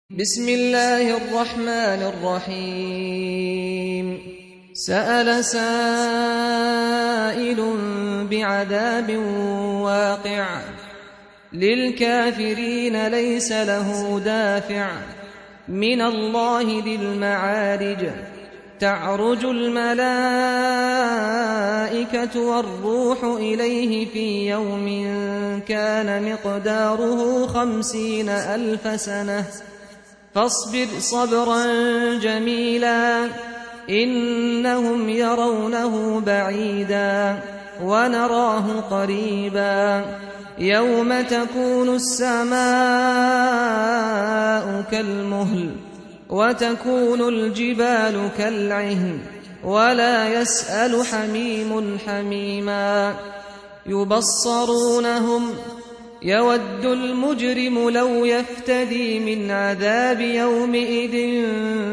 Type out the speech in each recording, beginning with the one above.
بسم الله الرحمن الرحيم سأل سائل بعذاب واقع للكافرين ليس له دافع من الله ذي المعارج تعرج الملائكة والروح إليه في يوم كان مقداره 50,000 سنة فاصبر صبرا جميلا إنهم يرونه بعيدا ونراه قريبا يوم تكون السماء كالمهل وتكون الجبال كالعهن ولا يسأل حميم حميما يبصرونهم يود المجرم لو يفتدي من عذاب يومئذ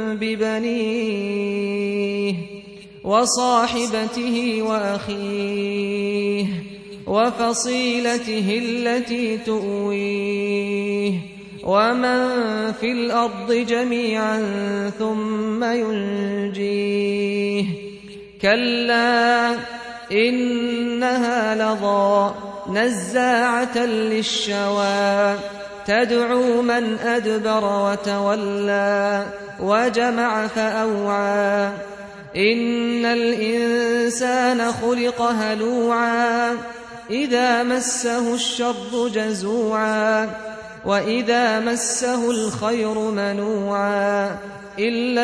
ببنيه وصاحبته وأخيه وفصيلته التي تؤويه ومن في الأرض جميعا ثم ينجيه كلا إنها لظى نزاعة للشوى تدعو من أدبر وتولى وجمع فأوعى إن الإنسان خلق هلوعا إذا مسه الشر جزوعا وإذا مسه الخير منوعا إلا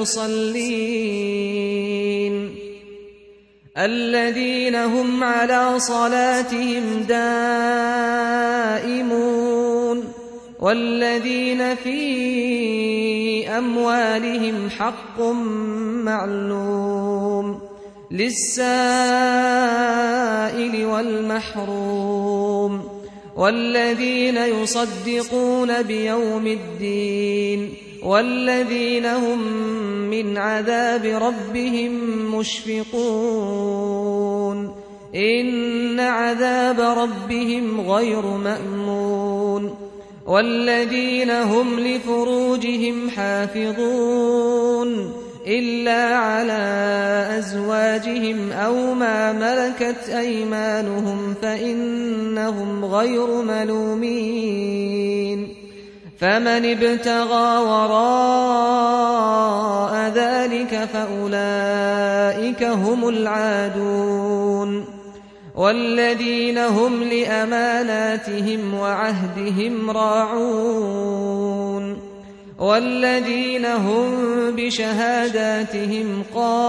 المصلين الذين هم على صلاتهم دائمون والذين في أموالهم حق معلوم للسائل والمحروم والذين يصدقون بيوم الدين والذين هم من عذاب ربهم مشفقون إن عذاب ربهم غير مأمون والذين هم لفروجهم حافظون إلا على أزواجهم أو ما ملكت أيمانهم فإنهم غير ملومين فمن ابتغى وراء ذلك فأولئك هم العادون والذين هم لأماناتهم وعهدهم راعون والذين هم بشهاداتهم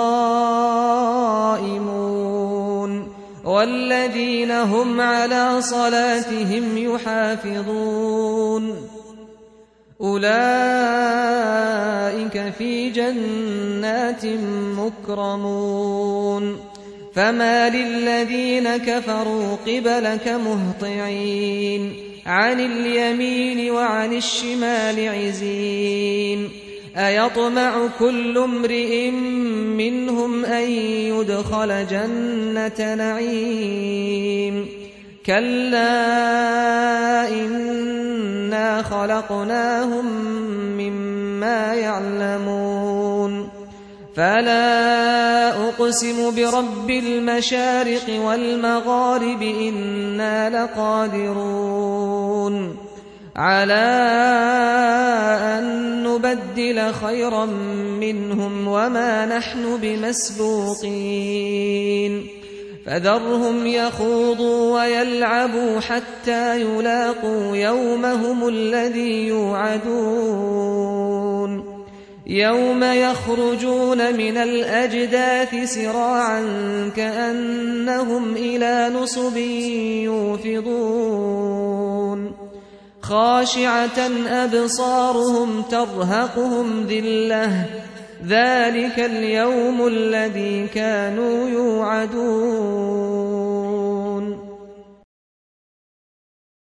قائمون والذين هم على صلاتهم يحافظون أولئك في جنات مكرمون فما للذين كفروا قبلك مهطعين عن اليمين وعن الشمال عزين أيطمع كل امرئ منهم أن يدخل جنة نعيم كلا إنا خلقناهم مما يعلمون فلا أقسم برب المشارق والمغارب إنا لقادرون على أن نبدل خيرا منهم وما نحن بمسبوقين فذرهم يخوضوا ويلعبوا حتى يلاقوا يومهم الذي يوعدون يوم يخرجون من الأجداث سراعا كأنهم إلى نصب يوفضون خاشعة أبصارهم ترهقهم ذلة ذلك اليوم الذي كانوا يوعدون